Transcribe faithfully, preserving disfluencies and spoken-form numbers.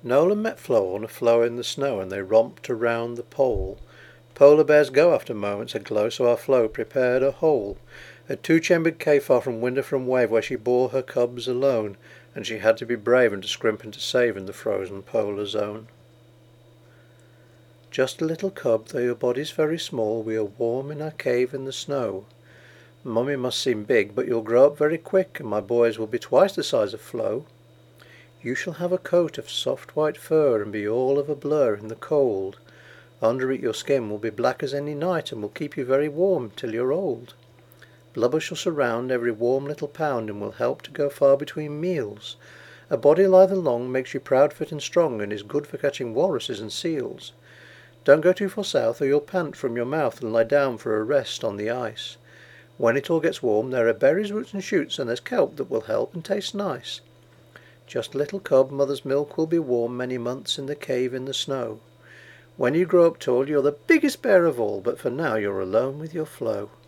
Nolan met Flo on a floe in the snow, and they romped around the pole. Polar bears go after moments aglow, so our Flo prepared a hole. A two-chambered cave far from window from wave, where she bore her cubs alone, and she had to be brave and to scrimp and to save in the frozen polar zone. Just a little cub, though your body's very small, we are warm in our cave in the snow. Mummy must seem big, but you'll grow up very quick, and my boys will be twice the size of Flo. You shall have a coat of soft white fur, and be all of a blur in the cold. Under it your skin will be black as any night, and will keep you very warm till you're old. Blubber shall surround every warm little pound, and will help to go far between meals. A body lithe and long makes you proud, fit and strong, and is good for catching walruses and seals. Don't go too far south, or you'll pant from your mouth and lie down for a rest on the ice. When it all gets warm, there are berries, roots and shoots, and there's kelp that will help and taste nice. Just a little cub, mother's milk will be warm many months in the cave in the snow. When you grow up tall, you're the biggest bear of all, but for now you're alone with your Flo.